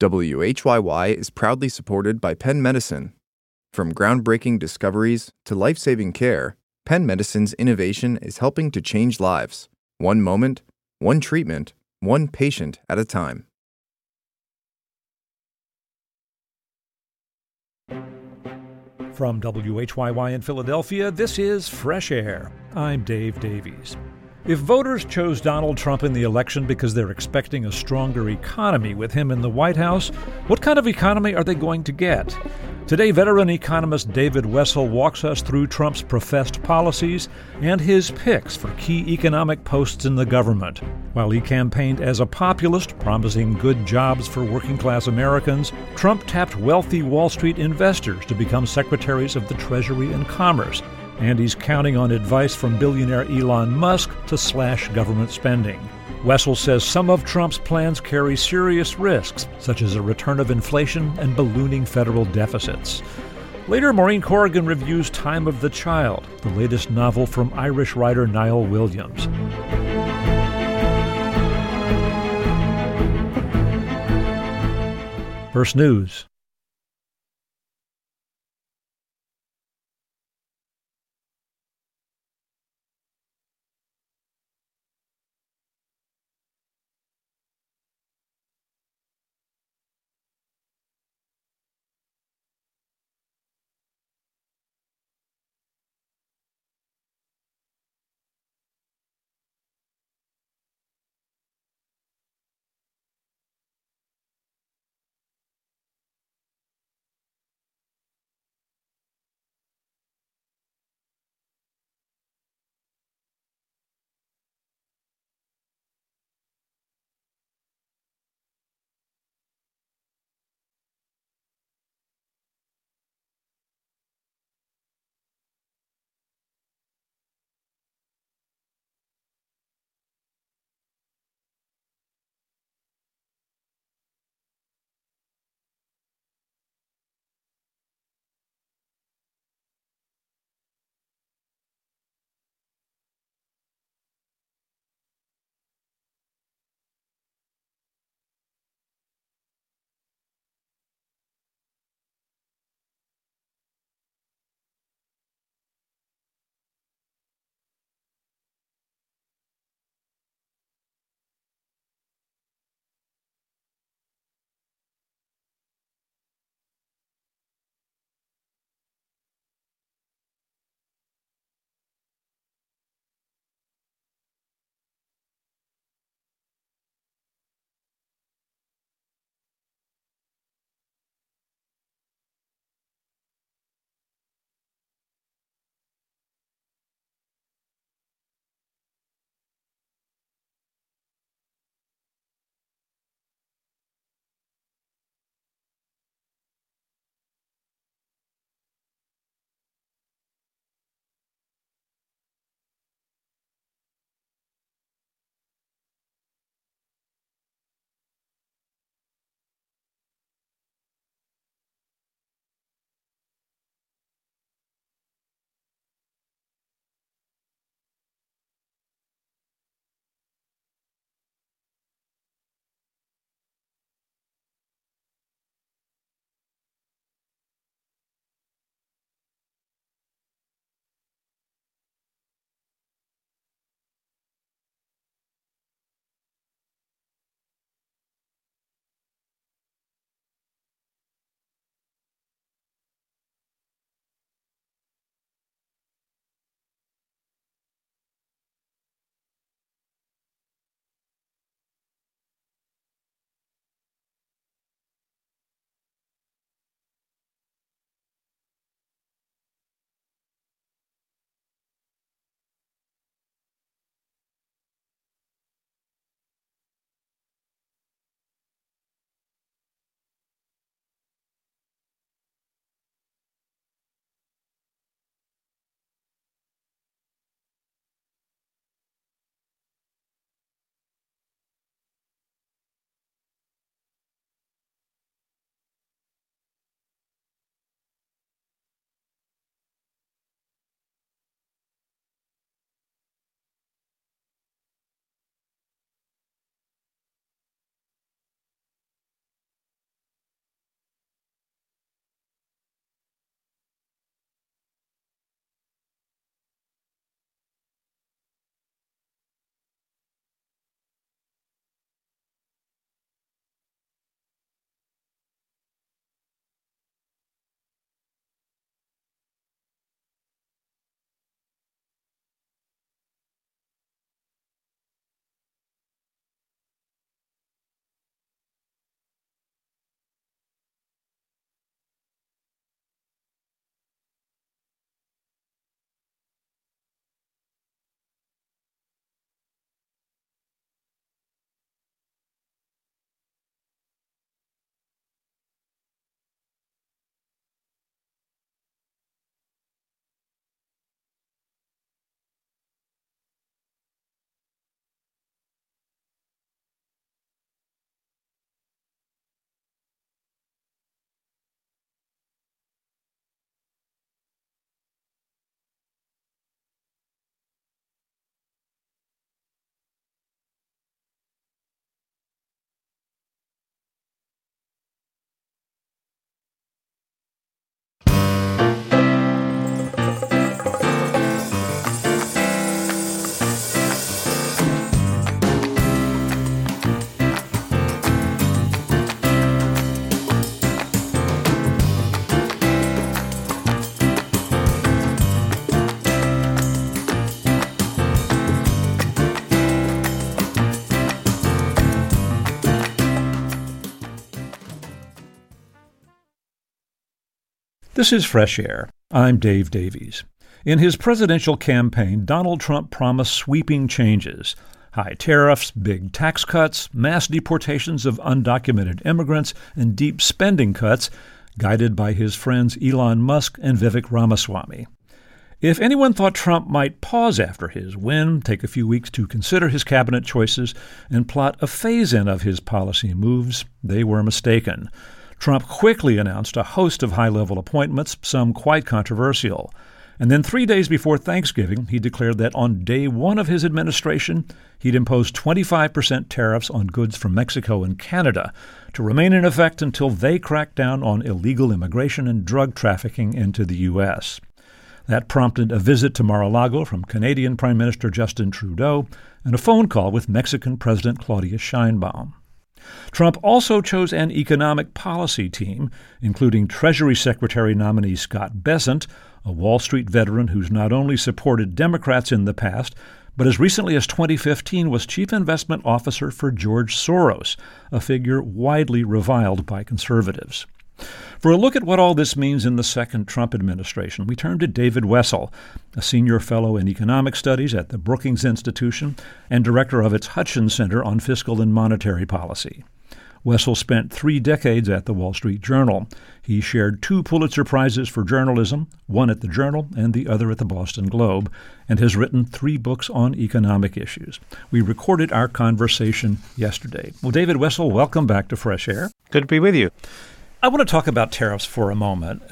WHYY is proudly supported by Penn Medicine. From groundbreaking discoveries to life-saving care, Penn Medicine's innovation is helping to change lives, one moment, one treatment, one patient at a time. From WHYY in Philadelphia, this is Fresh Air. I'm Dave Davies. If voters chose Donald Trump in the election because they're expecting a stronger economy with him in the White House, what kind of economy are they going to get? Today, veteran economist David Wessel walks us through Trump's professed policies and his picks for key economic posts in the government. While he campaigned as a populist, promising good jobs for working-class Americans, Trump tapped wealthy Wall Street investors to become secretaries of the Treasury and Commerce. And he's counting on advice from billionaire Elon Musk to slash government spending. Wessel says some of Trump's plans carry serious risks, such as a return of inflation and ballooning federal deficits. Later, Maureen Corrigan reviews Time of the Child, the latest novel from Irish writer Niall Williams. First News. This is Fresh Air. I'm Dave Davies. In his presidential campaign, Donald Trump promised sweeping changes. High tariffs, big tax cuts, mass deportations of undocumented immigrants, and deep spending cuts, guided by his friends Elon Musk and Vivek Ramaswamy. If anyone thought Trump might pause after his win, take a few weeks to consider his cabinet choices, and plot a phase-in of his policy moves, they were mistaken. Trump quickly announced a host of high-level appointments, some quite controversial. And then 3 days before Thanksgiving, he declared that on day one of his administration, he'd impose 25% tariffs on goods from Mexico and Canada to remain in effect until they crack down on illegal immigration and drug trafficking into the U.S. That prompted a visit to Mar-a-Lago from Canadian Prime Minister Justin Trudeau and a phone call with Mexican President Claudia Sheinbaum. Trump also chose an economic policy team, including Treasury Secretary nominee Scott Bessent, a Wall Street veteran who's not only supported Democrats in the past, but as recently as 2015 was chief investment officer for George Soros, a figure widely reviled by conservatives. For a look at what all this means in the second Trump administration, we turn to David Wessel, a senior fellow in economic studies at the Brookings Institution and director of its Hutchins Center on Fiscal and Monetary Policy. Wessel spent 3 decades at the Wall Street Journal. He shared 2 Pulitzer Prizes for journalism, one at the Journal and the other at the Boston Globe, and has written 3 books on economic issues. We recorded our conversation yesterday. Well, David Wessel, welcome back to Fresh Air. Good to be with you. I want to talk about tariffs for a moment.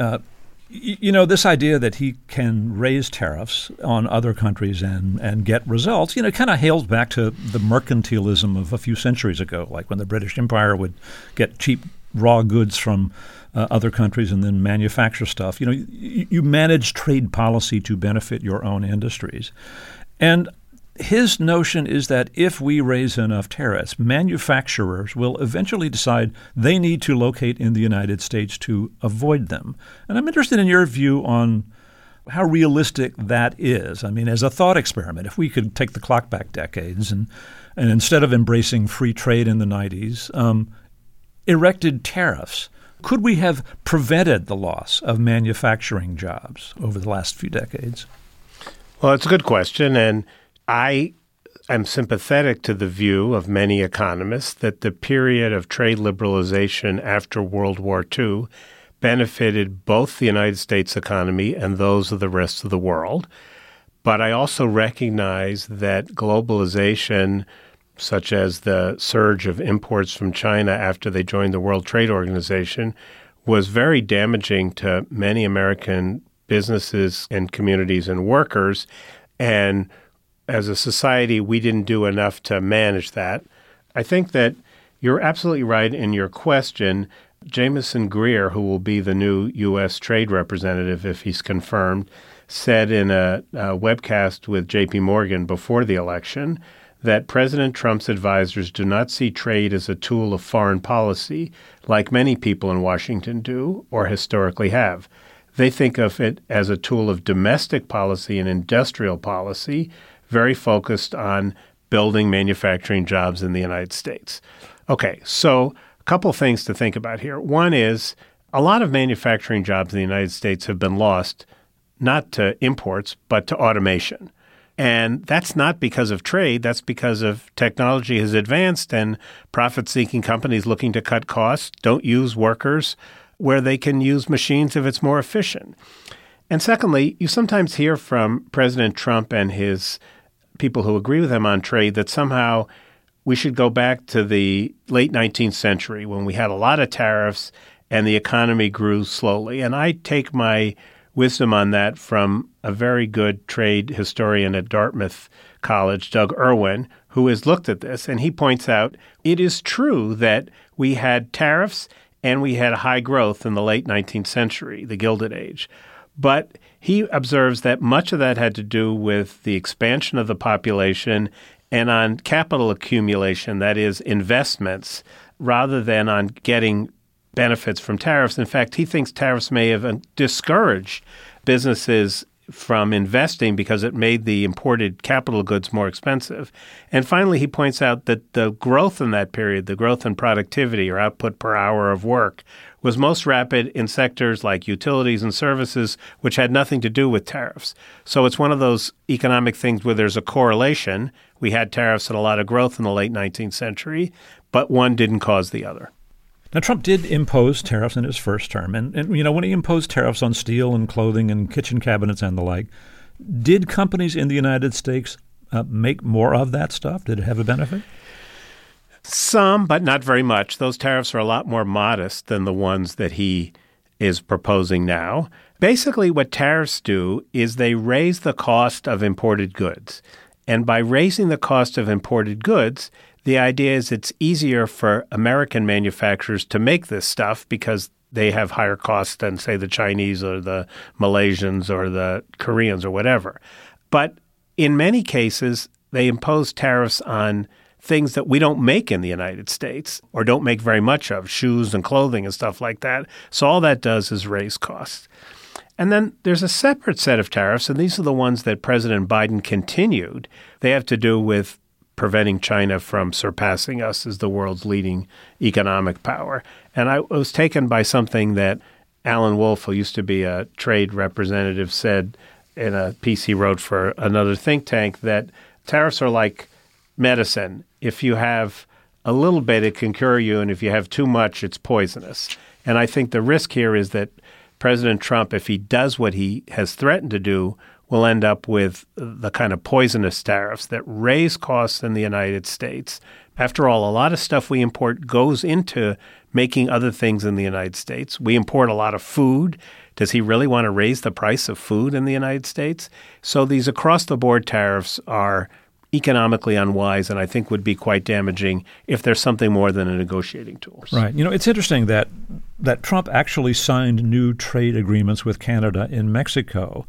This idea that he can raise tariffs on other countries and get results, kind of hails back to the mercantilism of a few centuries ago, like when the British Empire would get cheap raw goods from other countries and then manufacture stuff. You manage trade policy to benefit your own industries. And his notion is that if we raise enough tariffs, manufacturers will eventually decide they need to locate in the United States to avoid them. And I'm interested in your view on how realistic that is. I mean, as a thought experiment, if we could take the clock back decades and instead of embracing free trade in the 90s, erected tariffs, could we have prevented the loss of manufacturing jobs over the last few decades? Well, it's a good question, and I am sympathetic to the view of many economists that the period of trade liberalization after World War II benefited both the United States economy and those of the rest of the world. But I also recognize that globalization, such as the surge of imports from China after they joined the World Trade Organization, was very damaging to many American businesses and communities and workers. And as a society, we didn't do enough to manage that. I think that you're absolutely right in your question. Jamieson Greer, who will be the new U.S. trade representative if he's confirmed, said in a webcast with J.P. Morgan before the election that President Trump's advisors do not see trade as a tool of foreign policy like many people in Washington do or historically have. They think of it as a tool of domestic policy and industrial policy, very focused on building manufacturing jobs in the United States. Okay, so a couple things to think about here. One is a lot of manufacturing jobs in the United States have been lost not to imports, but to automation. And that's not because of trade. That's because of technology has advanced and profit-seeking companies looking to cut costs don't use workers where they can use machines if it's more efficient. And secondly, you sometimes hear from President Trump and his people who agree with him on trade that somehow we should go back to the late 19th century when we had a lot of tariffs and the economy grew slowly. And I take my wisdom on that from a very good trade historian at Dartmouth College, Doug Irwin, who has looked at this. And he points out it is true that we had tariffs and we had high growth in the late 19th century, the Gilded Age. But he observes that much of that had to do with the expansion of the population and on capital accumulation, that is, investments, rather than on getting benefits from tariffs. In fact, he thinks tariffs may have discouraged businesses from investing because it made the imported capital goods more expensive. And finally, he points out that the growth in that period, the growth in productivity or output per hour of work, was most rapid in sectors like utilities and services, which had nothing to do with tariffs. So it's one of those economic things where there's a correlation. We had tariffs and a lot of growth in the late 19th century, but one didn't cause the other. Now, Trump did impose tariffs in his first term. And when he imposed tariffs on steel and clothing and kitchen cabinets and the like, did companies in the United States make more of that stuff? Did it have a benefit? Some, but not very much. Those tariffs are a lot more modest than the ones that he is proposing now. Basically, what tariffs do is they raise the cost of imported goods. And by raising the cost of imported goods, the idea is it's easier for American manufacturers to make this stuff because they have higher costs than, say, the Chinese or the Malaysians or the Koreans or whatever. But in many cases, they impose tariffs on things that we don't make in the United States or don't make very much of, shoes and clothing and stuff like that. So all that does is raise costs. And then there's a separate set of tariffs, and these are the ones that President Biden continued. They have to do with preventing China from surpassing us as the world's leading economic power. And I was taken by something that Alan Wolf, who used to be a trade representative, said in a piece he wrote for another think tank, that tariffs are like medicine. If you have a little bit, it can cure you, and if you have too much, it's poisonous. And I think the risk here is that President Trump, if he does what he has threatened to do, will end up with the kind of poisonous tariffs that raise costs in the United States. After all, a lot of stuff we import goes into making other things in the United States. We import a lot of food. Does he really want to raise the price of food in the United States? So these across-the-board tariffs are economically unwise and I think would be quite damaging if there's something more than a negotiating tool. Right. It's interesting that Trump actually signed new trade agreements with Canada and Mexico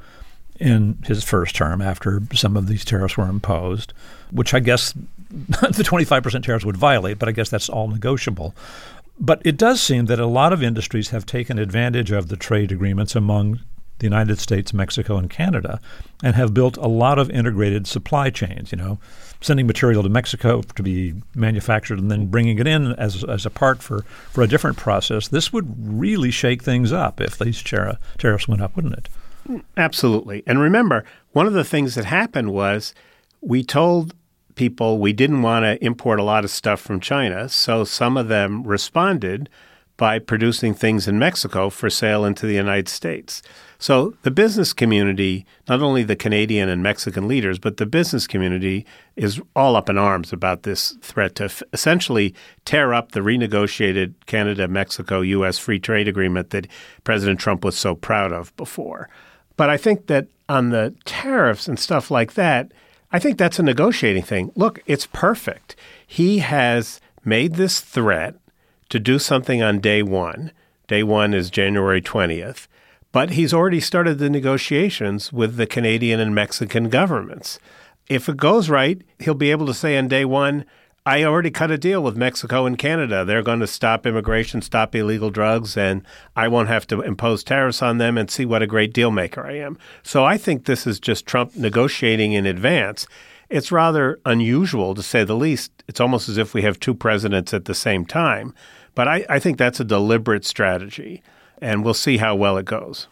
in his first term after some of these tariffs were imposed, which I guess the 25% tariffs would violate, but I guess that's all negotiable. But it does seem that a lot of industries have taken advantage of the trade agreements among the United States, Mexico, and Canada, and have built a lot of integrated supply chains, sending material to Mexico to be manufactured and then bringing it in as a part for a different process. This would really shake things up if these tariffs went up, wouldn't it? Absolutely. And remember, one of the things that happened was we told people we didn't want to import a lot of stuff from China, so some of them responded by producing things in Mexico for sale into the United States. So the business community, not only the Canadian and Mexican leaders, but the business community is all up in arms about this threat to essentially tear up the renegotiated Canada-Mexico-U.S. free trade agreement that President Trump was so proud of before. But I think that on the tariffs and stuff like that, I think that's a negotiating thing. Look, it's perfect. He has made this threat to do something on day one. Day one is January 20th. But he's already started the negotiations with the Canadian and Mexican governments. If it goes right, he'll be able to say on day one, I already cut a deal with Mexico and Canada. They're going to stop immigration, stop illegal drugs, and I won't have to impose tariffs on them and see what a great deal maker I am. So I think this is just Trump negotiating in advance. It's rather unusual, to say the least. It's almost as if we have two presidents at the same time. But I think that's a deliberate strategy, and we'll see how well it goes.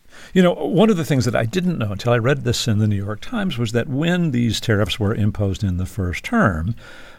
One of the things that I didn't know until I read this in the New York Times was that when these tariffs were imposed in the first term,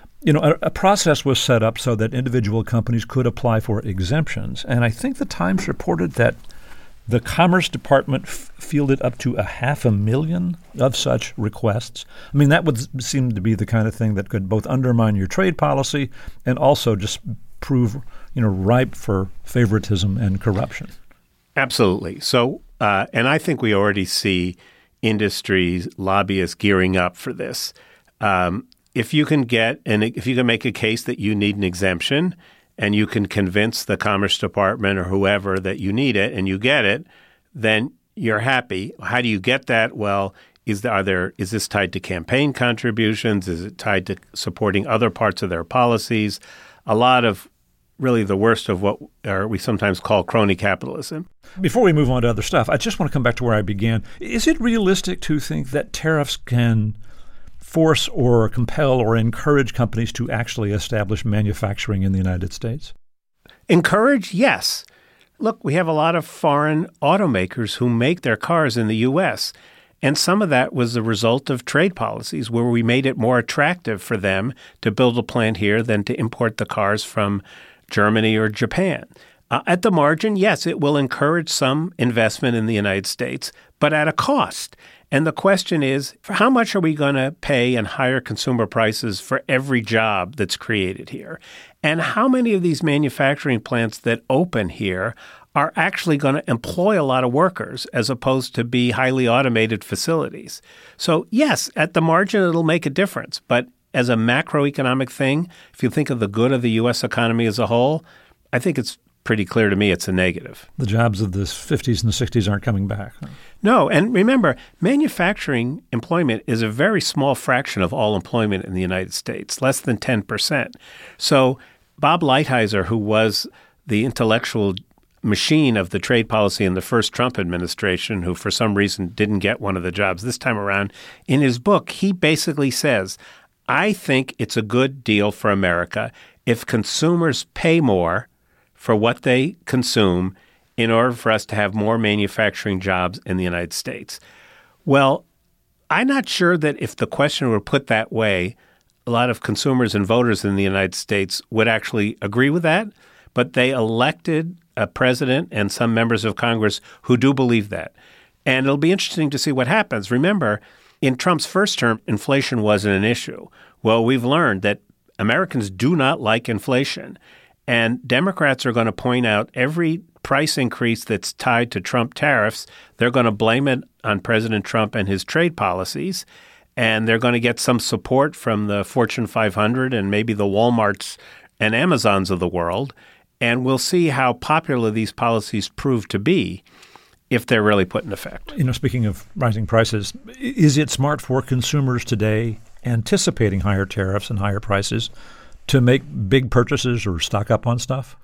a process was set up so that individual companies could apply for exemptions. And I think the Times reported that the Commerce Department fielded up to 500,000 of such requests. I mean, that would seem to be the kind of thing that could both undermine your trade policy and also just prove, ripe for favoritism and corruption. Absolutely. So, and I think we already see industries, lobbyists gearing up for this. If you can make a case that you need an exemption and you can convince the Commerce Department or whoever that you need it and you get it, then you're happy. How do you get that? Well, is this tied to campaign contributions? Is it tied to supporting other parts of their policies? A lot of really the worst of what we sometimes call crony capitalism. Before we move on to other stuff, I just want to come back to where I began. Is it realistic to think that tariffs can force or compel or encourage companies to actually establish manufacturing in the United States? Encourage? Yes. Look, we have a lot of foreign automakers who make their cars in the U.S., and some of that was the result of trade policies where we made it more attractive for them to build a plant here than to import the cars from Germany or Japan. At the margin, yes, it will encourage some investment in the United States, but at a cost. And the question is, how much are we going to pay in higher consumer prices for every job that's created here? And how many of these manufacturing plants that open here are actually going to employ a lot of workers as opposed to be highly automated facilities? So yes, at the margin, it'll make a difference. But as a macroeconomic thing, if you think of the good of the U.S. economy as a whole, I think it's pretty clear to me it's a negative. The jobs of the 50s and the 60s aren't coming back. Huh? No, and remember, manufacturing employment is a very small fraction of all employment in the United States, less than 10%. So Bob Lighthizer, who was the intellectual machine of the trade policy in the first Trump administration, who for some reason didn't get one of the jobs this time around, in his book, he basically says, I think it's a good deal for America if consumers pay more for what they consume in order for us to have more manufacturing jobs in the United States. Well, I'm not sure that if the question were put that way, a lot of consumers and voters in the United States would actually agree with that, but they elected a president and some members of Congress who do believe that. And it'll be interesting to see what happens. Remember, in Trump's first term, inflation wasn't an issue. Well, we've learned that Americans do not like inflation. And Democrats are going to point out every price increase that's tied to Trump tariffs. They're going to blame it on President Trump and his trade policies. And they're going to get some support from the Fortune 500 and maybe the Walmarts and Amazons of the world. And we'll see how popular these policies prove to be if they're really put in effect. Speaking of rising prices, is it smart for consumers today, anticipating higher tariffs and higher prices, to make big purchases or stock up on stuff?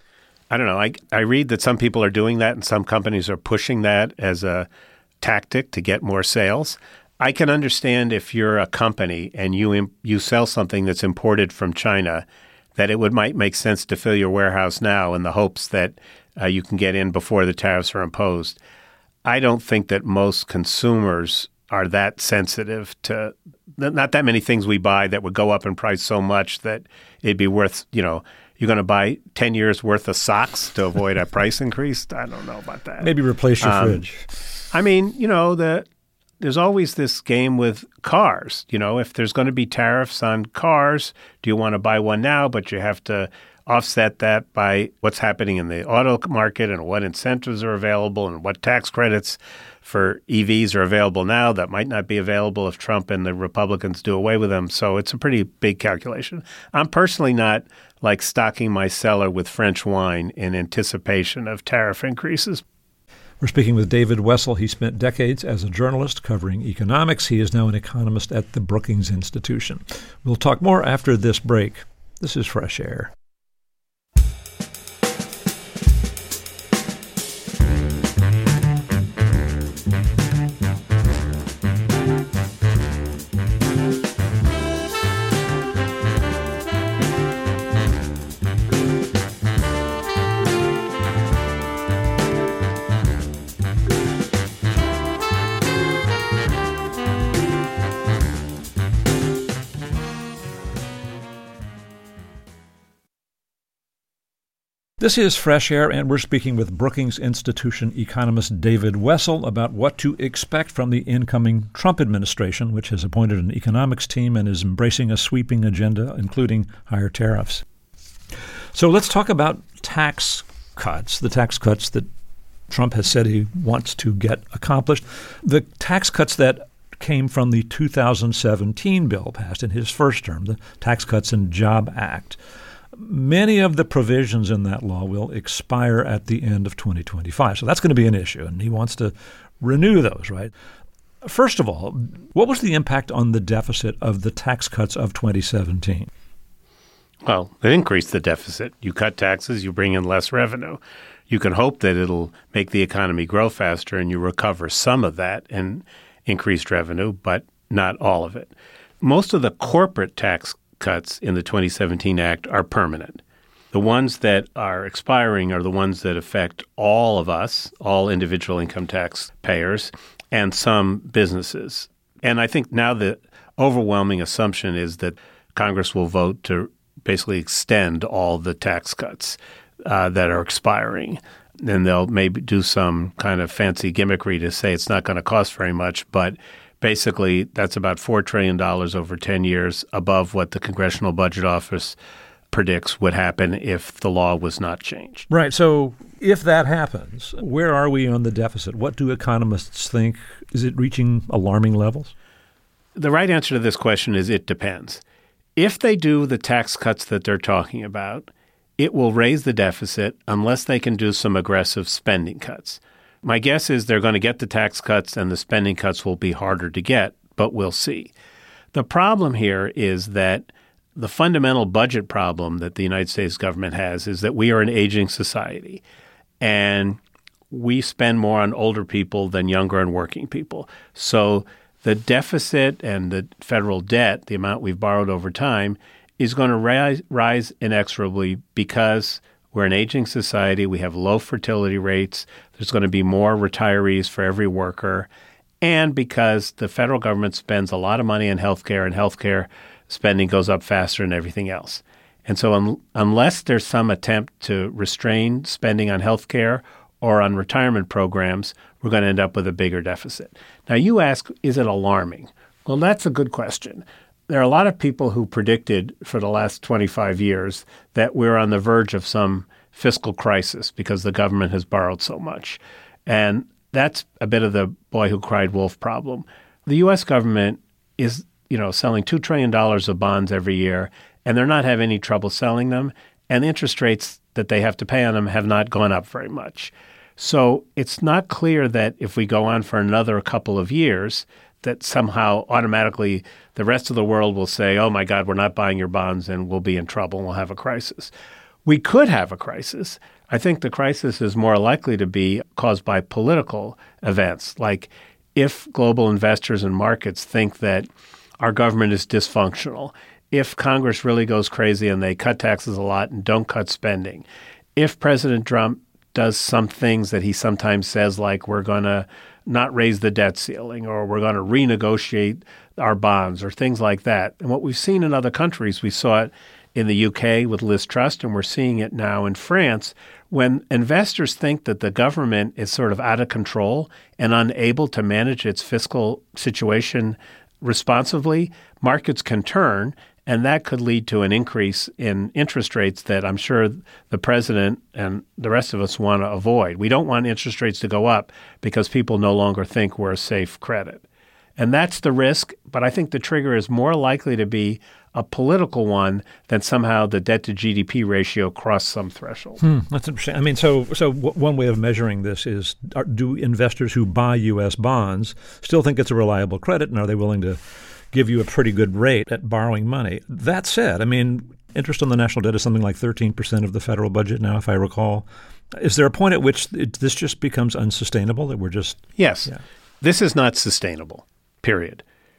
I don't know. I read that some people are doing that and some companies are pushing that as a tactic to get more sales. I can understand if you're a company and you sell something that's imported from China, that it might make sense to fill your warehouse now in the hopes that you can get in before the tariffs are imposed. I don't think that most consumers are that sensitive to not that many things we buy that would go up in price so much that it'd be worth, you're going to buy 10 years worth of socks to avoid a price increase. I don't know about that. Maybe replace your fridge. I mean, there's always this game with cars. If there's going to be tariffs on cars, do you want to buy one now, but you have to offset that by what's happening in the auto market and what incentives are available and what tax credits for EVs are available now that might not be available if Trump and the Republicans do away with them. So it's a pretty big calculation. I'm personally not like stocking my cellar with French wine in anticipation of tariff increases. We're speaking with David Wessel. He spent decades as a journalist covering economics. He is now an economist at the Brookings Institution. We'll talk more after this break. This is Fresh Air. This is Fresh Air, and we're speaking with Brookings Institution economist David Wessel about what to expect from the incoming Trump administration, which has appointed an economics team and is embracing a sweeping agenda, including higher tariffs. So let's talk about tax cuts, the tax cuts that Trump has said he wants to get accomplished. The tax cuts that came from the 2017 bill passed in his first term, the Tax Cuts and Jobs Act. Many of the provisions in that law will expire at the end of 2025. So that's going to be an issue, and he wants to renew those, right? First of all, what was the impact on the deficit of the tax cuts of 2017? Well, it increased the deficit. You cut taxes, you bring in less revenue. You can hope that it'll make the economy grow faster and you recover some of that and increased revenue, but not all of it. Most of the corporate tax cuts in the 2017 Act are permanent. The ones that are expiring are the ones that affect all of us, all individual income tax payers, and some businesses. And I think now the overwhelming assumption is that Congress will vote to basically extend all the tax cuts that are expiring. Then they'll maybe do some kind of fancy gimmickry to say it's not going to cost very much, but basically that's about $4 trillion over 10 years above what the Congressional Budget Office predicts would happen if the law was not changed. Right. So if that happens, where are we on the deficit? What do economists think? Is it reaching alarming levels? The right answer to this question is it depends. If they do the tax cuts that they're talking about, it will raise the deficit unless they can do some aggressive spending cuts. My guess is they're going to get the tax cuts and the spending cuts will be harder to get, but we'll see. The problem here is that the fundamental budget problem that the United States government has is that we are an aging society and we spend more on older people than younger and working people. So the deficit and the federal debt, the amount we've borrowed over time, is going to rise inexorably because we're an aging society. We have low fertility rates. There's going to be more retirees for every worker. And because the federal government spends a lot of money on healthcare, and healthcare spending goes up faster than everything else. And so unless there's some attempt to restrain spending on healthcare or on retirement programs, we're going to end up with a bigger deficit. Now, you ask, is it alarming? Well, that's a good question. There are a lot of people who predicted for the last 25 years that we're on the verge of some fiscal crisis because the government has borrowed so much. And that's a bit of the boy who cried wolf problem. The U.S. government is, selling $2 trillion of bonds every year, and they're not having any trouble selling them. And the interest rates that they have to pay on them have not gone up very much. So it's not clear that if we go on for another couple of years, that somehow automatically the rest of the world will say, oh, my God, we're not buying your bonds and we'll be in trouble and we'll have a crisis. We could have a crisis. I think the crisis is more likely to be caused by political events, like if global investors and markets think that our government is dysfunctional, if Congress really goes crazy and they cut taxes a lot and don't cut spending, if President Trump does some things that he sometimes says, like we're going to not raise the debt ceiling or we're going to renegotiate our bonds or things like that. And what we've seen in other countries, we saw it in the UK with Liz Truss, and we're seeing it now in France, when investors think that the government is sort of out of control and unable to manage its fiscal situation responsibly, markets can turn, and that could lead to an increase in interest rates that I'm sure the president and the rest of us want to avoid. We don't want interest rates to go up because people no longer think we're a safe credit. And that's the risk, but I think the trigger is more likely to be a political one than somehow the debt to GDP ratio crossed some threshold. That's interesting. I mean, so one way of measuring this is, do investors who buy U.S. bonds still think it's a reliable credit, and are they willing to give you a pretty good rate at borrowing money? That said, I mean, interest on the national debt is something like 13% of the federal budget now, if I recall. Is there a point at which this just becomes unsustainable, that we're just— Yes. Yeah. This is not sustainable, period.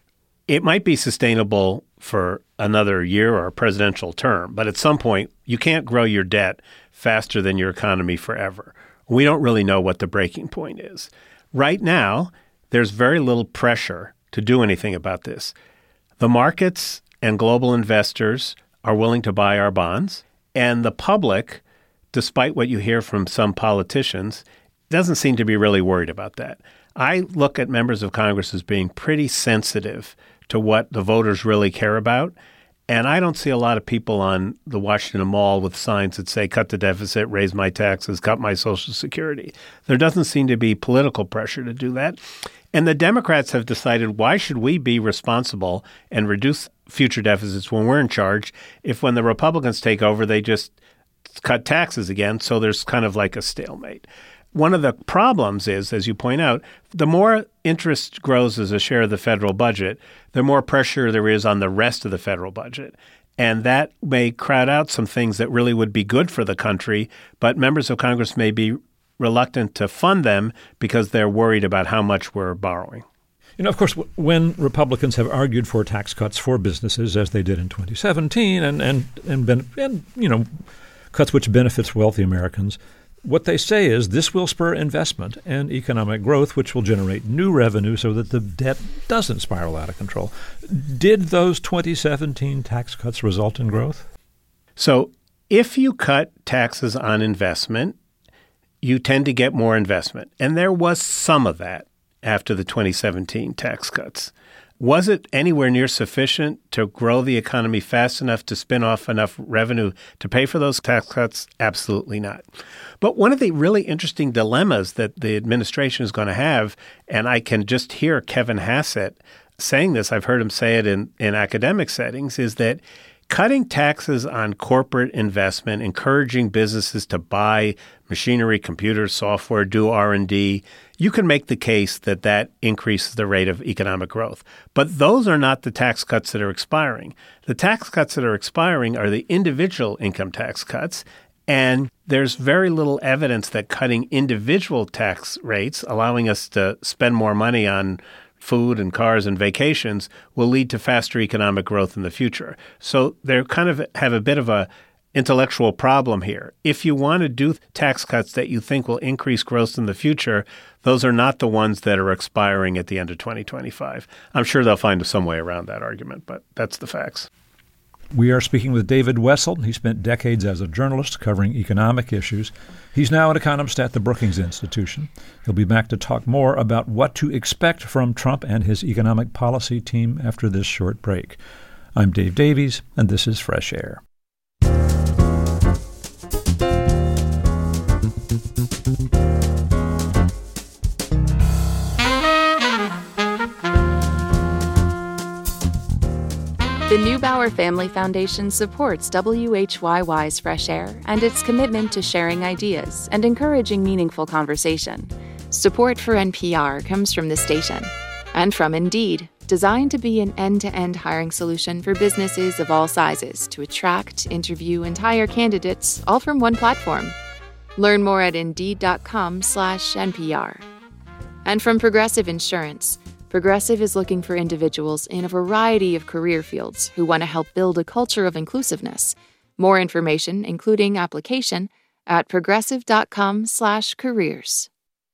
It might be sustainable for another year or a presidential term, but at some point, you can't grow your debt faster than your economy forever. We don't really know what the breaking point is. Right now, there's very little pressure to do anything about this. The markets and global investors are willing to buy our bonds, and the public, despite what you hear from some politicians, doesn't seem to be really worried about that. I look at members of Congress as being pretty sensitive to what the voters really care about, and I don't see a lot of people on the Washington Mall with signs that say, cut the deficit, raise my taxes, cut my Social Security. There doesn't seem to be political pressure to do that. And the Democrats have decided, why should we be responsible and reduce future deficits when we're in charge if when the Republicans take over, they just cut taxes again? So there's kind of like a stalemate. One of the problems is, as you point out, the more interest grows as a share of the federal budget, the more pressure there is on the rest of the federal budget. And that may crowd out some things that really would be good for the country, but members of Congress may be reluctant to fund them because they're worried about how much we're borrowing. Of course, when Republicans have argued for tax cuts for businesses, as they did in 2017, and cuts which benefits wealthy Americans, what they say is this will spur investment and economic growth, which will generate new revenue so that the debt doesn't spiral out of control. Did those 2017 tax cuts result in growth? So if you cut taxes on investment, you tend to get more investment. And there was some of that after the 2017 tax cuts. Was it anywhere near sufficient to grow the economy fast enough to spin off enough revenue to pay for those tax cuts? Absolutely not. But one of the really interesting dilemmas that the administration is going to have, and I can just hear Kevin Hassett saying this, I've heard him say it in academic settings, is that cutting taxes on corporate investment, encouraging businesses to buy machinery, computers, software, do R&D, you can make the case that that increases the rate of economic growth. But those are not the tax cuts that are expiring. The tax cuts that are expiring are the individual income tax cuts, and there's very little evidence that cutting individual tax rates, allowing us to spend more money on food and cars and vacations, will lead to faster economic growth in the future. So they kind of have a bit of a intellectual problem here. If you want to do tax cuts that you think will increase growth in the future, those are not the ones that are expiring at the end of 2025. I'm sure they'll find some way around that argument, but that's the facts. We are speaking with David Wessel. He spent decades as a journalist covering economic issues. He's now an economist at the Brookings Institution. He'll be back to talk more about what to expect from Trump and his economic policy team after this short break. I'm Dave Davies, and this is Fresh Air. The Neubauer Family Foundation supports WHYY's Fresh Air and its commitment to sharing ideas and encouraging meaningful conversation. Support for NPR comes from the station and from Indeed, designed to be an end-to-end hiring solution for businesses of all sizes to attract, interview, and hire candidates all from one platform. Learn more at Indeed.com/NPR. And from Progressive Insurance, Progressive is looking for individuals in a variety of career fields who want to help build a culture of inclusiveness. More information, including application, at progressive.com/careers.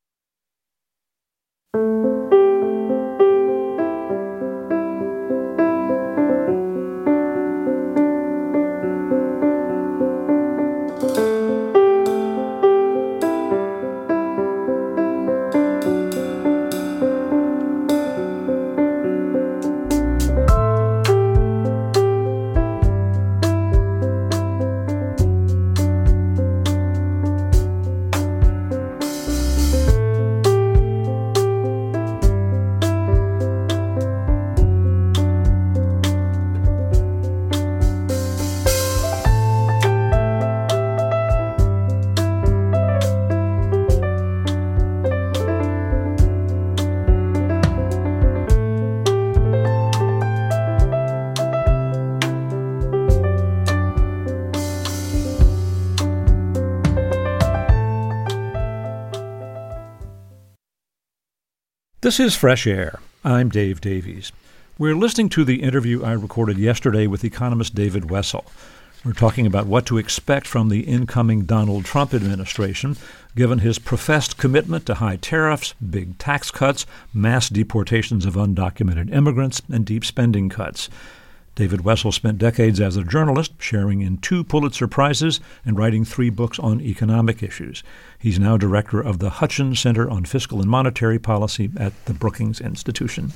This is Fresh Air. I'm Dave Davies. We're listening to the interview I recorded yesterday with economist David Wessel. We're talking about what to expect from the incoming Donald Trump administration, given his professed commitment to high tariffs, big tax cuts, mass deportations of undocumented immigrants, and deep spending cuts. David Wessel spent decades as a journalist, sharing in 2 Pulitzer Prizes and writing 3 books on economic issues. He's now director of the Hutchins Center on Fiscal and Monetary Policy at the Brookings Institution.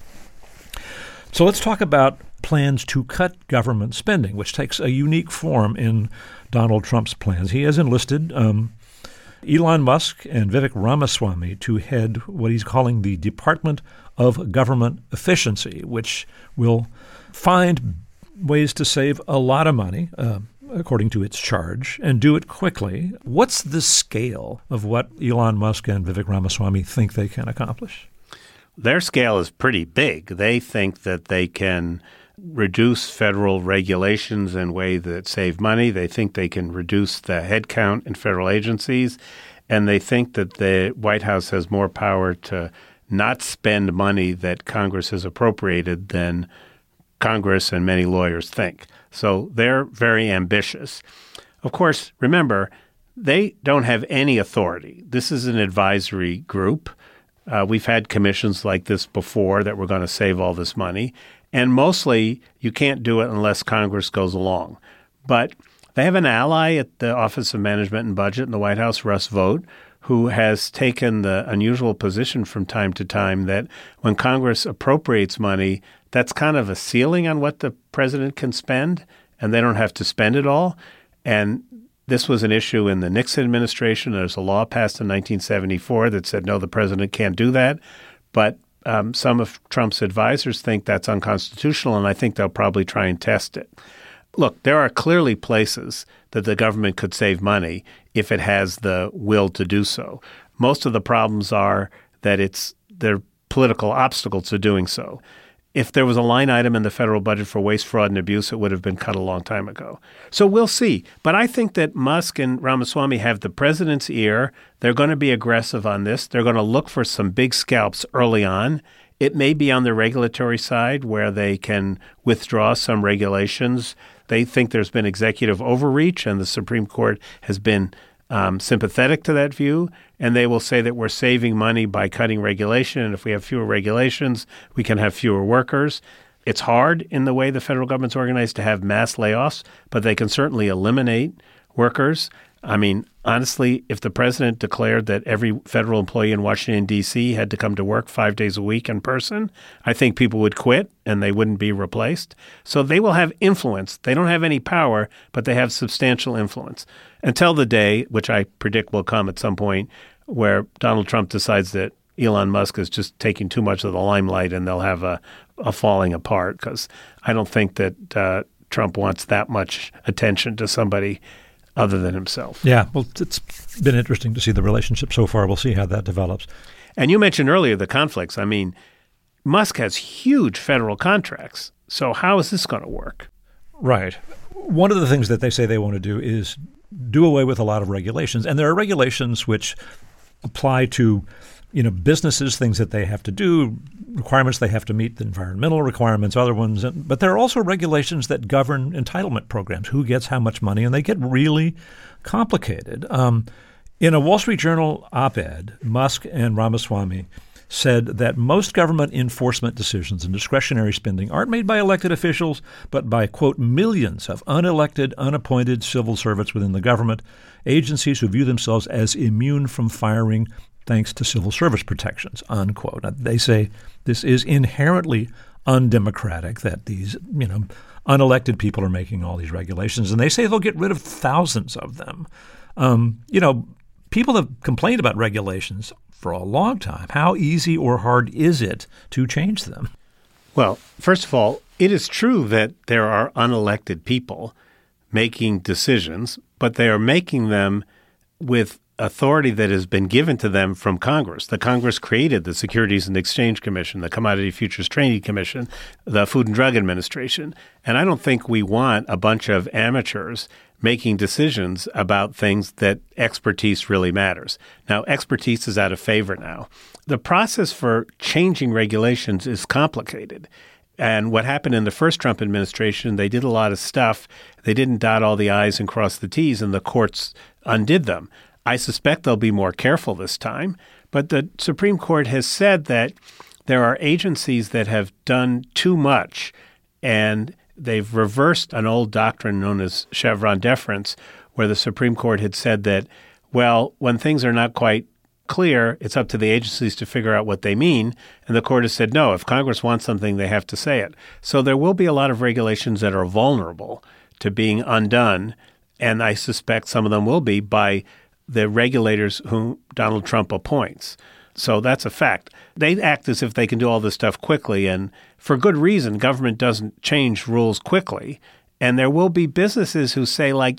So let's talk about plans to cut government spending, which takes a unique form in Donald Trump's plans. He has enlisted Elon Musk and Vivek Ramaswamy to head what he's calling the Department of Government Efficiency, which will find ways to save a lot of money, according to its charge, and do it quickly. What's the scale of what Elon Musk and Vivek Ramaswamy think they can accomplish? Their scale is pretty big. They think that they can reduce federal regulations in a way that save money. They think they can reduce the headcount in federal agencies. And they think that the White House has more power to not spend money that Congress has appropriated than Congress and many lawyers think. So they're very ambitious. Of course, remember, they don't have any authority. This is an advisory group. We've had commissions like this before that were going to save all this money. And mostly, you can't do it unless Congress goes along. But they have an ally at the Office of Management and Budget in the White House, Russ Vought, who has taken the unusual position from time to time that when Congress appropriates money, that's kind of a ceiling on what the president can spend, and they don't have to spend it all. And this was an issue in the Nixon administration. There's a law passed in 1974 that said, no, the president can't do that. But some of Trump's advisors think that's unconstitutional, and I think they'll probably try and test it. Look, there are clearly places that the government could save money if it has the will to do so. Most of the problems are that there are political obstacles to doing so. If there was a line item in the federal budget for waste, fraud, and abuse, it would have been cut a long time ago. So we'll see. But I think that Musk and Ramaswamy have the president's ear. They're going to be aggressive on this. They're going to look for some big scalps early on. It may be on the regulatory side where they can withdraw some regulations. They think there's been executive overreach, and the Supreme Court has been sympathetic to that view, and they will say that we're saving money by cutting regulation, and if we have fewer regulations, we can have fewer workers. It's hard in the way the federal government's organized to have mass layoffs, but they can certainly eliminate workers. I mean, honestly, if the president declared that every federal employee in Washington, D.C. had to come to work 5 days a week in person, I think people would quit and they wouldn't be replaced. So they will have influence. They don't have any power, but they have substantial influence until the day, which I predict will come at some point, where Donald Trump decides that Elon Musk is just taking too much of the limelight and they'll have a falling apart, because I don't think that Trump wants that much attention to somebody other than himself. Yeah, well, it's been interesting to see the relationship so far. We'll see how that develops. And you mentioned earlier the conflicts. I mean, Musk has huge federal contracts. So how is this going to work? Right. One of the things that they say they want to do is do away with a lot of regulations. And there are regulations which apply to businesses, things that they have to do, requirements they have to meet, the environmental requirements, other ones. But there are also regulations that govern entitlement programs, who gets how much money, and they get really complicated. In a Wall Street Journal op-ed, Musk and Ramaswamy said that most government enforcement decisions and discretionary spending aren't made by elected officials, but by, quote, millions of unelected, unappointed civil servants within the government, agencies who view themselves as immune from firing thanks to civil service protections, unquote. They say this is inherently undemocratic, that these, unelected people are making all these regulations, and they say they'll get rid of thousands of them. People have complained about regulations for a long time. How easy or hard is it to change them? Well, first of all, it is true that there are unelected people making decisions, but they are making them with authority that has been given to them from Congress. The Congress created the Securities and Exchange Commission, the Commodity Futures Trading Commission, the Food and Drug Administration. And I don't think we want a bunch of amateurs making decisions about things that expertise really matters. Now, expertise is out of favor now. The process for changing regulations is complicated. And what happened in the first Trump administration, they did a lot of stuff. They didn't dot all the I's and cross the T's, and the courts undid them. I suspect they'll be more careful this time, but the Supreme Court has said that there are agencies that have done too much, and they've reversed an old doctrine known as Chevron deference, where the Supreme Court had said that, well, when things are not quite clear, it's up to the agencies to figure out what they mean. And the court has said, no, if Congress wants something, they have to say it. So there will be a lot of regulations that are vulnerable to being undone, and I suspect some of them will be by the regulators whom Donald Trump appoints. So that's a fact. They act as if they can do all this stuff quickly, and for good reason, government doesn't change rules quickly. And there will be businesses who say, like,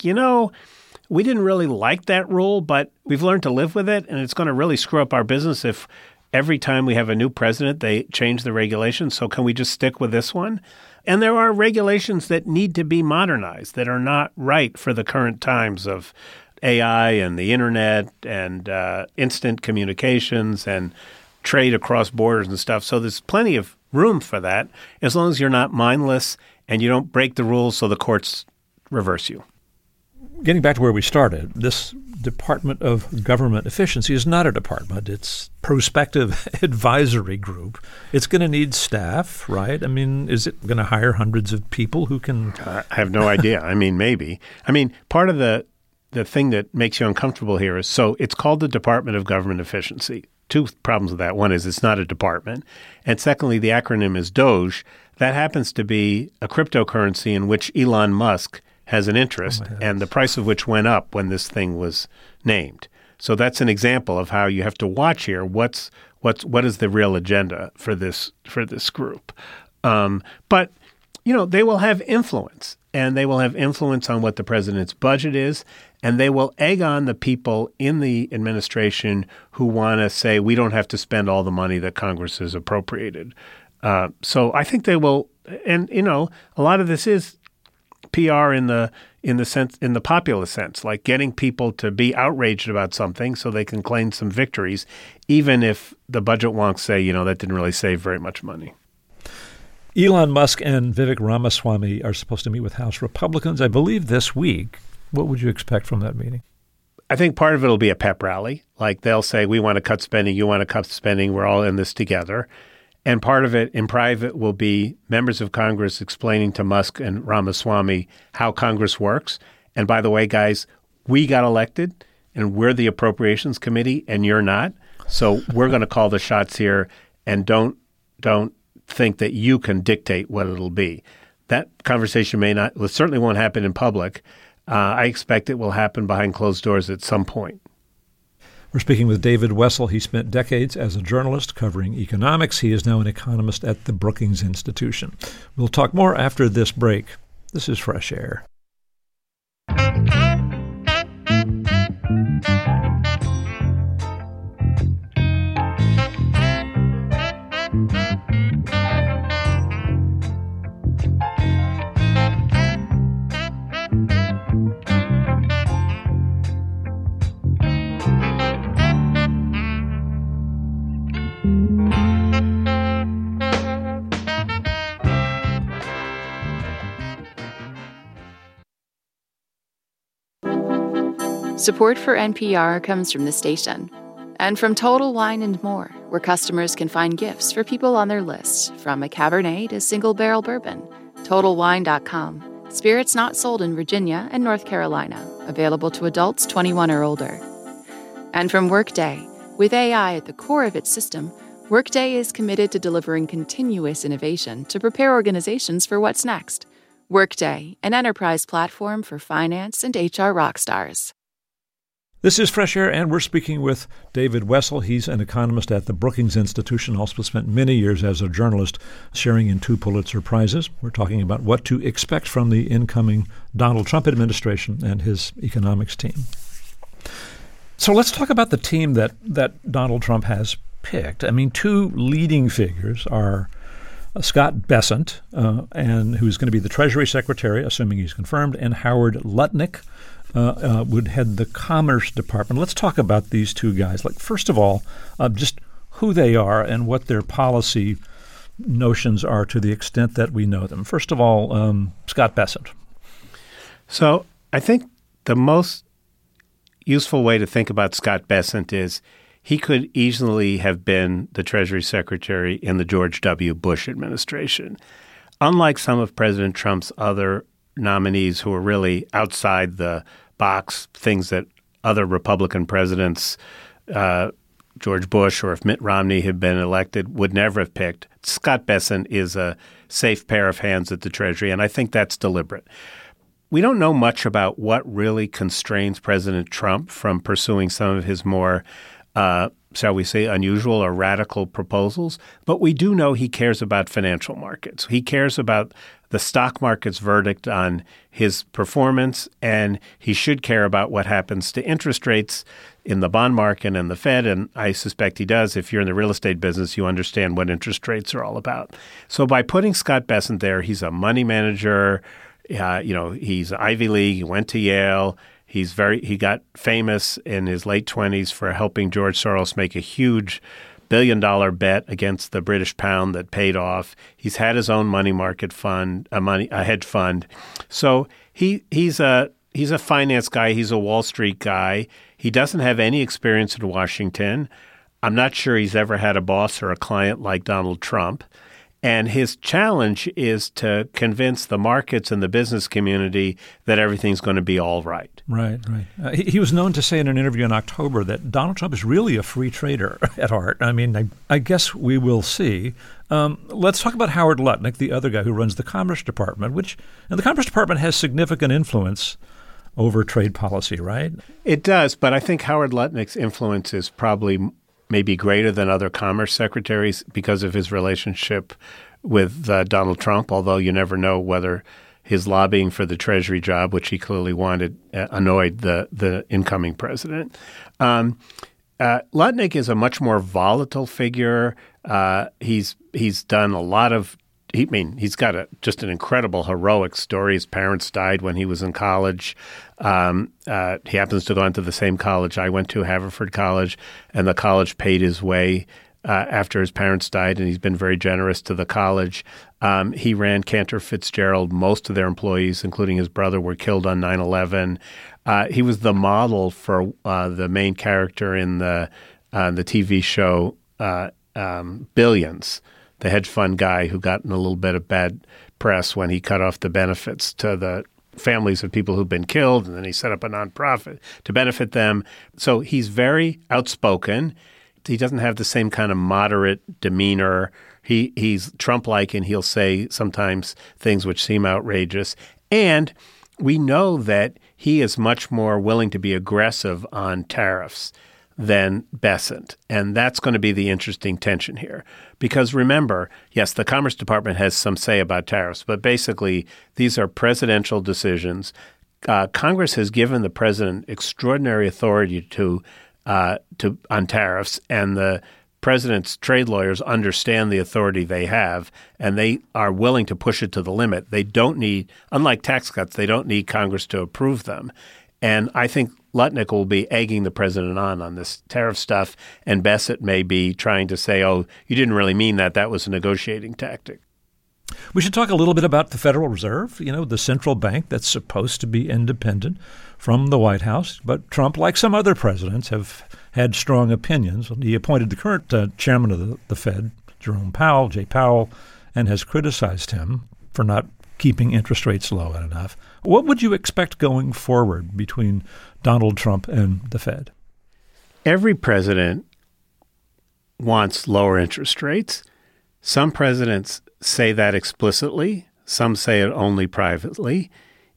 we didn't really like that rule, but we've learned to live with it, and it's going to really screw up our business if every time we have a new president, they change the regulations. So can we just stick with this one? And there are regulations that need to be modernized that are not right for the current times of AI and the internet and instant communications and trade across borders and stuff. So there's plenty of room for that as long as you're not mindless and you don't break the rules so the courts reverse you. Getting back to where we started, this Department of Government Efficiency is not a department. It's prospective advisory group. It's going to need staff, right? I mean, is it going to hire hundreds of people who can? I have no idea. I mean, maybe. I mean, part of the thing that makes you uncomfortable here is, so it's called the Department of Government Efficiency. Two problems with that. One is it's not a department. And secondly, the acronym is DOGE. That happens to be a cryptocurrency in which Elon Musk has an interest, and the price of which went up when this thing was named. So that's an example of how you have to watch here. What is the real agenda for this group? But they will have influence, and they will have influence on what the president's budget is, and they will egg on the people in the administration who want to say we don't have to spend all the money that Congress has appropriated. So I think they will, and a lot of this is PR in the populist sense, like getting people to be outraged about something so they can claim some victories, even if the budget wonks say, that didn't really save very much money. Elon Musk and Vivek Ramaswamy are supposed to meet with House Republicans, I believe, this week. What would you expect from that meeting? I think part of it will be a pep rally. Like they'll say, we want to cut spending, you want to cut spending, we're all in this together. And part of it in private will be members of Congress explaining to Musk and Ramaswamy how Congress works. And by the way, guys, we got elected and we're the Appropriations Committee and you're not. So we're going to call the shots here, and don't think that you can dictate what it'll be. That conversation certainly won't happen in public. I expect it will happen behind closed doors at some point. We're speaking with David Wessel. He spent decades as a journalist covering economics. He is now an economist at the Brookings Institution. We'll talk more after this break. This is Fresh Air. Support for NPR comes from the station and from Total Wine & More, where customers can find gifts for people on their list, from a Cabernet to single-barrel bourbon. TotalWine.com. Spirits not sold in Virginia and North Carolina. Available to adults 21 or older. And from Workday. With AI at the core of its system, Workday is committed to delivering continuous innovation to prepare organizations for what's next. Workday, an enterprise platform for finance and HR rockstars. This is Fresh Air, and we're speaking with David Wessel. He's an economist at the Brookings Institution, also spent many years as a journalist, sharing in 2 Pulitzer Prizes. We're talking about what to expect from the incoming Donald Trump administration and his economics team. So let's talk about the team that Donald Trump has picked. I mean, 2 leading figures are Scott Bessent, and who's going to be the Treasury Secretary, assuming he's confirmed, and Howard Lutnick, would head the Commerce Department. Let's talk about these 2 guys. Like, first of all, just who they are and what their policy notions are to the extent that we know them. First of all, Scott Bessent. So I think the most useful way to think about Scott Bessent is he could easily have been the Treasury Secretary in the George W. Bush administration. Unlike some of President Trump's other nominees who are really outside the box, things that other Republican presidents, George Bush or if Mitt Romney had been elected, would never have picked. Scott Bessent is a safe pair of hands at the Treasury, and I think that's deliberate. We don't know much about what really constrains President Trump from pursuing some of his more shall we say, unusual or radical proposals. But we do know he cares about financial markets. He cares about the stock market's verdict on his performance, and he should care about what happens to interest rates in the bond market and the Fed, and I suspect he does. If you're in the real estate business, you understand what interest rates are all about. So by putting Scott Bessent there, he's a money manager. He's Ivy League. He went to Yale. He got famous in his late 20s for helping George Soros make a huge billion-dollar bet against the British pound that paid off. He's had his own money market fund, a hedge fund. So he's a finance guy. He's a Wall Street guy. He doesn't have any experience in Washington. I'm not sure he's ever had a boss or a client like Donald Trump. And his challenge is to convince the markets and the business community that everything's going to be all right. Right. He was known to say in an interview in October that Donald Trump is really a free trader at heart. I mean, I guess we will see. Let's talk about Howard Lutnick, the other guy who runs the Commerce Department, and the Commerce Department has significant influence over trade policy, right? It does, but I think Howard Lutnick's influence is probably maybe greater than other commerce secretaries because of his relationship with Donald Trump, although you never know whether his lobbying for the Treasury job, which he clearly wanted, annoyed the incoming president. Lutnick is a much more volatile figure. He's done a lot of he's got just an incredible heroic story. His parents died when he was in college. He happens to go into the same college I went to, Haverford College, and the college paid his way after his parents died, and he's been very generous to the college. He ran Cantor Fitzgerald. Most of their employees, including his brother, were killed on 9/11. He was the model for the main character in the TV show Billions, the hedge fund guy who got in a little bit of bad press when he cut off the benefits to the families of people who've been killed, and then he set up a nonprofit to benefit them. So he's very outspoken. He doesn't have the same kind of moderate demeanor. He's Trump-like, and he'll say sometimes things which seem outrageous. And we know that he is much more willing to be aggressive on tariffs than Bessent. And that's going to be the interesting tension here. Because remember, yes, the Commerce Department has some say about tariffs, but basically these are presidential decisions. Congress has given the president extraordinary authority on tariffs, and the president's trade lawyers understand the authority they have, and they are willing to push it to the limit. They don't need, unlike tax cuts, they don't need Congress to approve them. And I think Lutnick will be egging the president on this tariff stuff, and Bessent may be trying to say, oh, you didn't really mean that. That was a negotiating tactic. We should talk a little bit about the Federal Reserve, the central bank that's supposed to be independent from the White House. But Trump, like some other presidents, have had strong opinions. He appointed the current chairman of the Fed, Jerome Powell, Jay Powell, and has criticized him for not keeping interest rates low enough. What would you expect going forward between Donald Trump and the Fed? Every president wants lower interest rates. Some presidents say that explicitly. Some say it only privately.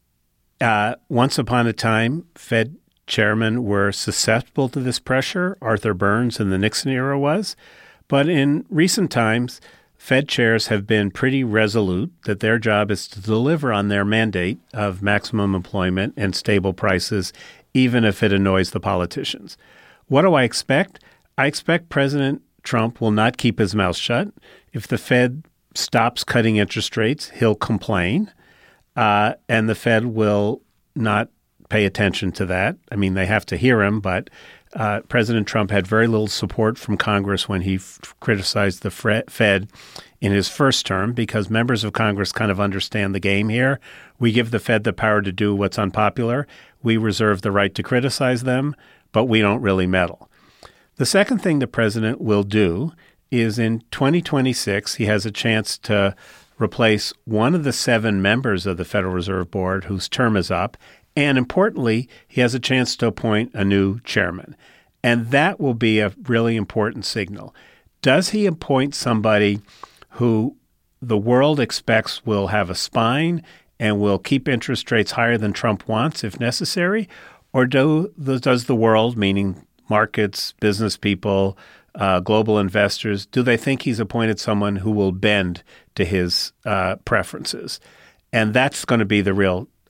Once upon a time, Fed chairmen were susceptible to this pressure. Arthur Burns in the Nixon era was. But in recent times, Fed chairs have been pretty resolute that their job is to deliver on their mandate of maximum employment and stable prices, even if it annoys the politicians. What do I expect? I expect President Trump will not keep his mouth shut. If the Fed stops cutting interest rates, he'll complain, and the Fed will not pay attention to that. I mean, they have to hear him, but President Trump had very little support from Congress when he criticized the Fed in his first term, because members of Congress kind of understand the game here. We give the Fed the power to do what's unpopular. We reserve the right to criticize them, but we don't really meddle. The second thing the president will do is in 2026, he has a chance to replace one of the 7 members of the Federal Reserve Board whose term is up. And importantly, he has a chance to appoint a new chairman. And that will be a really important signal. Does he appoint somebody who the world expects will have a spine and will keep interest rates higher than Trump wants if necessary? Or does the world, meaning markets, business people, global investors, do they think he's appointed someone who will bend to his preferences? And that's going to be the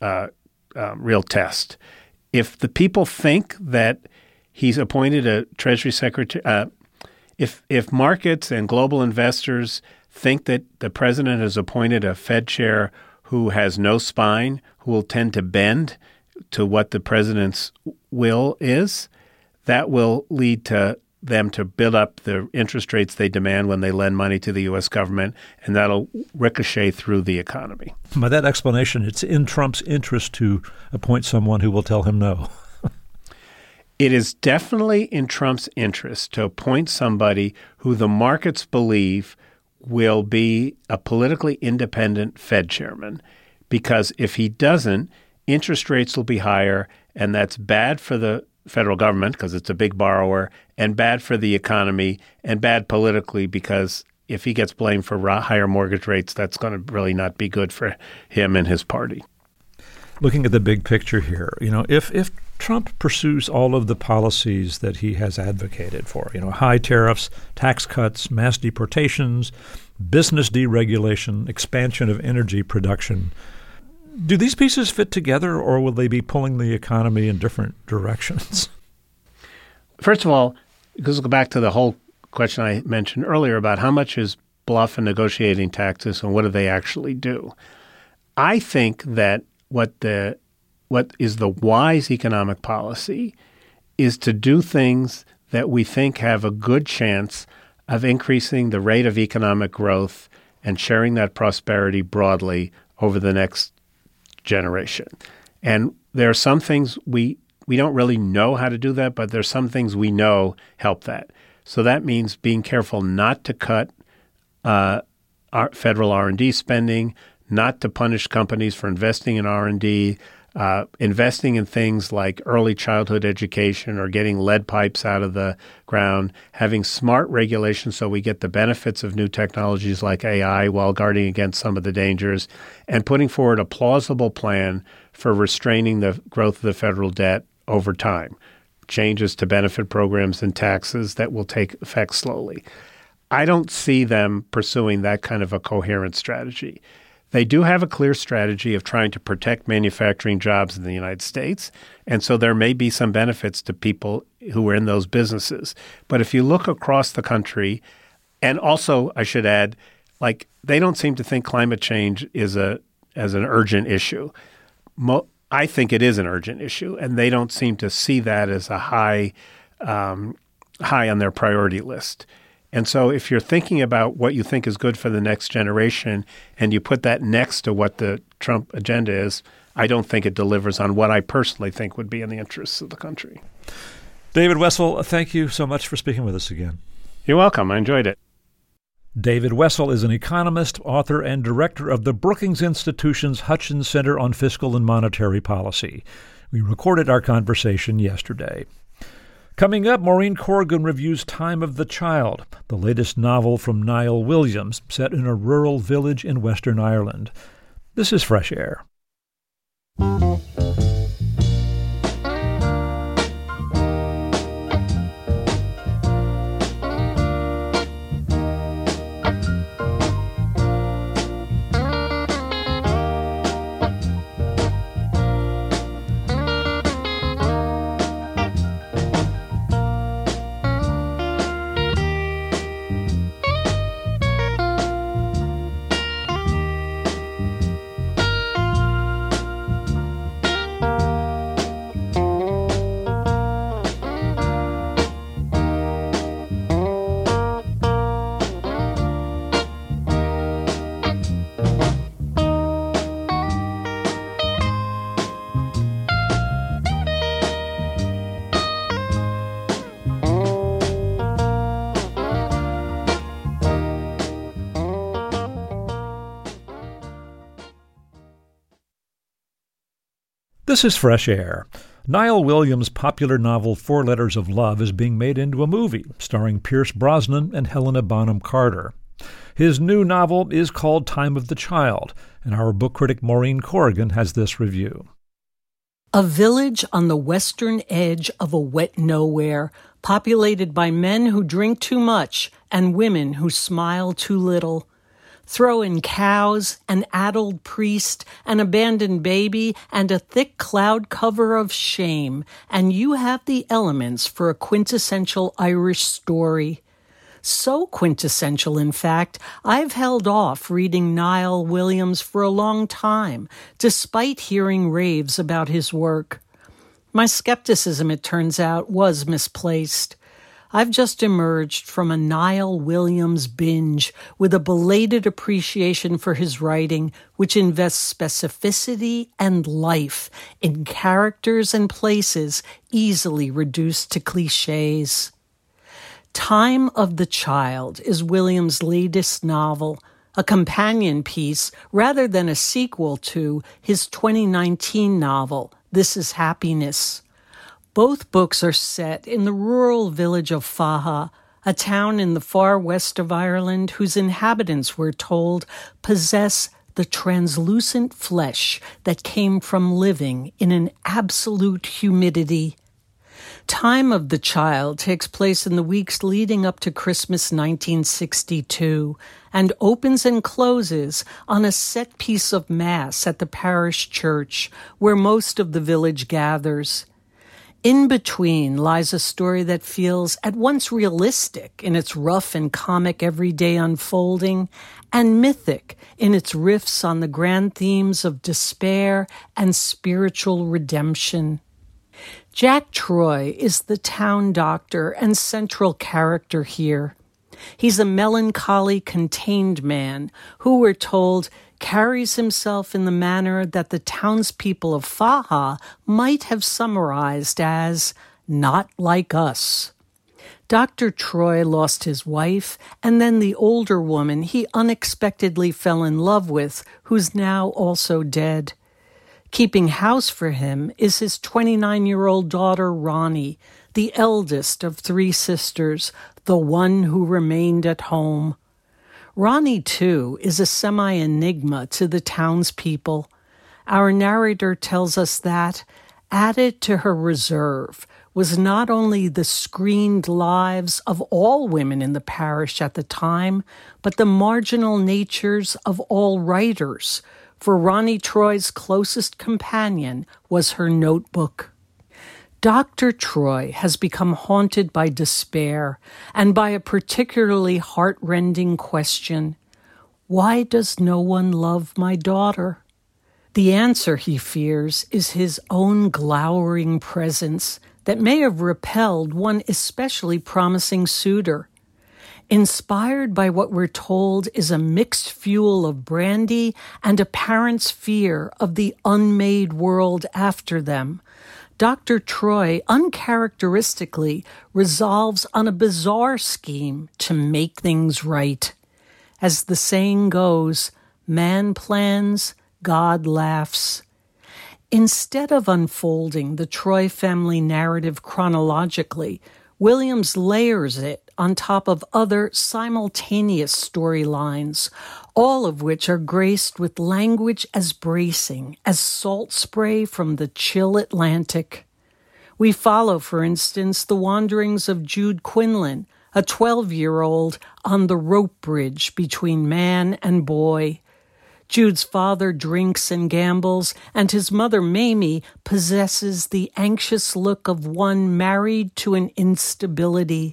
real test. If the people think that he's appointed a Treasury Secretary, if markets and global investors think that the president has appointed a Fed chair who has no spine, who will tend to bend to what the president's will is, that will lead to them to build up the interest rates they demand when they lend money to the U.S. government, and that'll ricochet through the economy. By that explanation, it's in Trump's interest to appoint someone who will tell him no. It is definitely in Trump's interest to appoint somebody who the markets believe will be a politically independent Fed chairman, because if he doesn't, interest rates will be higher, and that's bad for the federal government because it's a big borrower, and bad for the economy, and bad politically because if he gets blamed for higher mortgage rates, that's going to really not be good for him and his party. Looking at the big picture here, if Trump pursues all of the policies that he has advocated for, high tariffs, tax cuts, mass deportations, business deregulation, expansion of energy production, do these pieces fit together, or will they be pulling the economy in different directions? First of all, because we'll go back to the whole question I mentioned earlier about how much is bluff and negotiating taxes and what do they actually do. I think that what is the wise economic policy is to do things that we think have a good chance of increasing the rate of economic growth and sharing that prosperity broadly over the next generation. And there are some things we don't really know how to do that, but there's some things we know help that. So that means being careful not to cut our federal R&D spending, not to punish companies for investing in R&D, investing in things like early childhood education or getting lead pipes out of the ground, having smart regulation so we get the benefits of new technologies like AI while guarding against some of the dangers, and putting forward a plausible plan for restraining the growth of the federal debt over time, changes to benefit programs and taxes that will take effect slowly. I don't see them pursuing that kind of a coherent strategy. They do have a clear strategy of trying to protect manufacturing jobs in the United States, and so there may be some benefits to people who are in those businesses. But if you look across the country, and also I should add, they don't seem to think climate change is an urgent issue. I think it is an urgent issue, and they don't seem to see that as a high on their priority list. And so if you're thinking about what you think is good for the next generation and you put that next to what the Trump agenda is, I don't think it delivers on what I personally think would be in the interests of the country. David Wessel, thank you so much for speaking with us again. You're welcome. I enjoyed it. David Wessel is an economist, author, and director of the Brookings Institution's Hutchins Center on Fiscal and Monetary Policy. We recorded our conversation yesterday. Coming up, Maureen Corrigan reviews Time of the Child, the latest novel from Niall Williams, set in a rural village in Western Ireland. This is Fresh Air. This is Fresh Air. Niall Williams' popular novel 4 Letters of Love is being made into a movie starring Pierce Brosnan and Helena Bonham Carter. His new novel is called Time of the Child, and our book critic Maureen Corrigan has this review. A village on the western edge of a wet nowhere populated by men who drink too much and women who smile too little. Throw in cows, an addled priest, an abandoned baby, and a thick cloud cover of shame, and you have the elements for a quintessential Irish story. So quintessential, in fact, I've held off reading Niall Williams for a long time, despite hearing raves about his work. My skepticism, it turns out, was misplaced. I've just emerged from a Niall Williams binge with a belated appreciation for his writing, which invests specificity and life in characters and places easily reduced to cliches. Time of the Child is Williams' latest novel, a companion piece rather than a sequel to his 2019 novel, This Is Happiness. Both books are set in the rural village of Faha, a town in the far west of Ireland whose inhabitants, we're told, possess the translucent flesh that came from living in an absolute humidity. Time of the Child takes place in the weeks leading up to Christmas 1962 and opens and closes on a set piece of Mass at the parish church where most of the village gathers. In between lies a story that feels at once realistic in its rough and comic everyday unfolding and mythic in its riffs on the grand themes of despair and spiritual redemption. Jack Troy is the town doctor and central character here. He's a melancholy, contained man who, we're told, carries himself in the manner that the townspeople of Faha might have summarized as not like us. Dr. Troy lost his wife and then the older woman he unexpectedly fell in love with, who's now also dead. Keeping house for him is his 29-year-old daughter, Ronnie, the eldest of 3 sisters, the one who remained at home. Ronnie, too, is a semi-enigma to the townspeople. Our narrator tells us that, added to her reserve, was not only the screened lives of all women in the parish at the time, but the marginal natures of all writers, for Ronnie Troy's closest companion was her notebook. Dr. Troy has become haunted by despair and by a particularly heart-rending question. Why does no one love my daughter? The answer, he fears, is his own glowering presence that may have repelled one especially promising suitor. Inspired by what we're told is a mixed fuel of brandy and a parent's fear of the unmade world after them, Dr. Troy uncharacteristically resolves on a bizarre scheme to make things right. As the saying goes, man plans, God laughs. Instead of unfolding the Troy family narrative chronologically, Williams layers it on top of other simultaneous storylines, all of which are graced with language as bracing as salt spray from the chill Atlantic. We follow, for instance, the wanderings of Jude Quinlan, a 12-year-old on the rope bridge between man and boy. Jude's father drinks and gambles, and his mother, Mamie, possesses the anxious look of one married to an instability.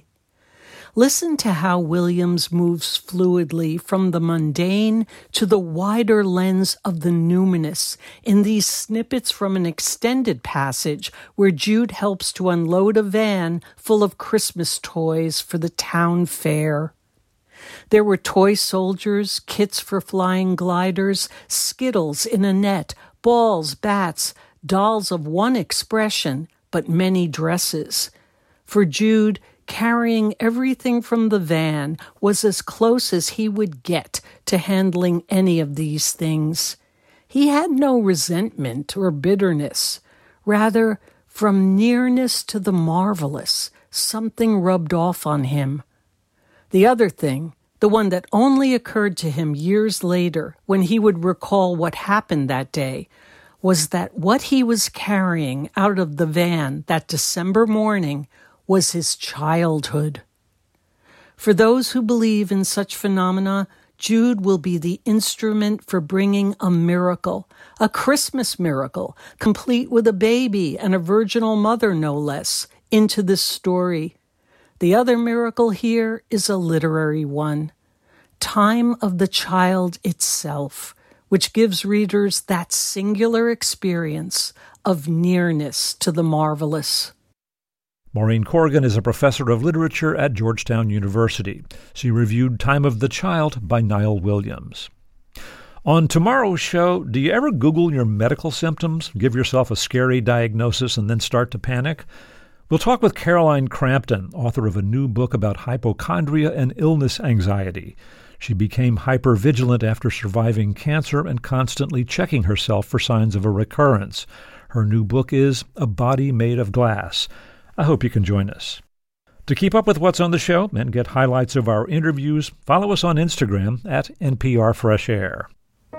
Listen to how Williams moves fluidly from the mundane to the wider lens of the numinous in these snippets from an extended passage where Jude helps to unload a van full of Christmas toys for the town fair. There were toy soldiers, kits for flying gliders, skittles in a net, balls, bats, dolls of one expression, but many dresses. For Jude, carrying everything from the van was as close as he would get to handling any of these things. He had no resentment or bitterness. Rather, from nearness to the marvelous, something rubbed off on him. The other thing, the one that only occurred to him years later when he would recall what happened that day, was that what he was carrying out of the van that December morning was his childhood. For those who believe in such phenomena, Jude will be the instrument for bringing a miracle, a Christmas miracle, complete with a baby and a virginal mother, no less, into this story. The other miracle here is a literary one. Time of the Child itself, which gives readers that singular experience of nearness to the marvelous. Maureen Corrigan is a professor of literature at Georgetown University. She reviewed Time of the Child by Niall Williams. On tomorrow's show, do you ever Google your medical symptoms, give yourself a scary diagnosis, and then start to panic? We'll talk with Caroline Crampton, author of a new book about hypochondria and illness anxiety. She became hypervigilant after surviving cancer and constantly checking herself for signs of a recurrence. Her new book is A Body Made of Glass. I hope you can join us. To keep up with what's on the show and get highlights of our interviews, follow us on Instagram at NPR Fresh Air.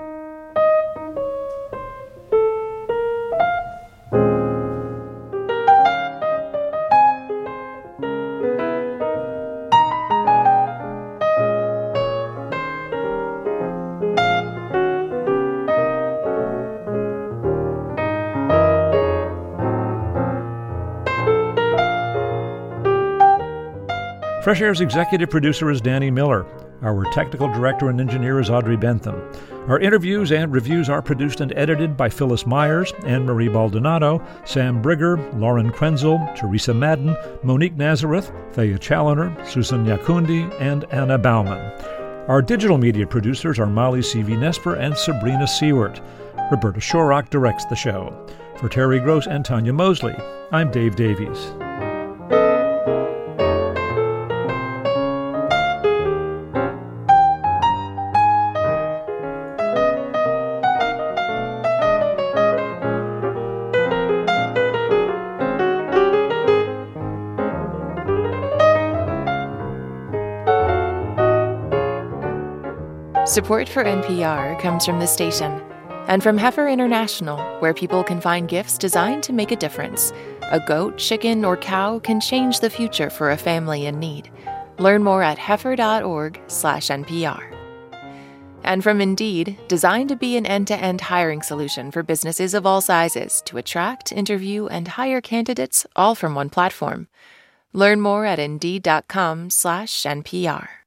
Fresh Air's executive producer is Danny Miller. Our technical director and engineer is Audrey Bentham. Our interviews and reviews are produced and edited by Phyllis Myers, Anne-Marie Baldonado, Sam Brigger, Lauren Krenzel, Teresa Madden, Monique Nazareth, Thea Challoner, Susan Nyakundi, and Anna Bauman. Our digital media producers are Molly C.V. Nesper and Sabrina Seward. Roberta Shorrock directs the show. For Terry Gross and Tanya Mosley, I'm Dave Davies. Support for NPR comes from the station and from Heifer International, where people can find gifts designed to make a difference. A goat, chicken, or cow can change the future for a family in need. Learn more at heifer.org/NPR. And from Indeed, designed to be an end-to-end hiring solution for businesses of all sizes to attract, interview, and hire candidates all from one platform. Learn more at Indeed.com/NPR.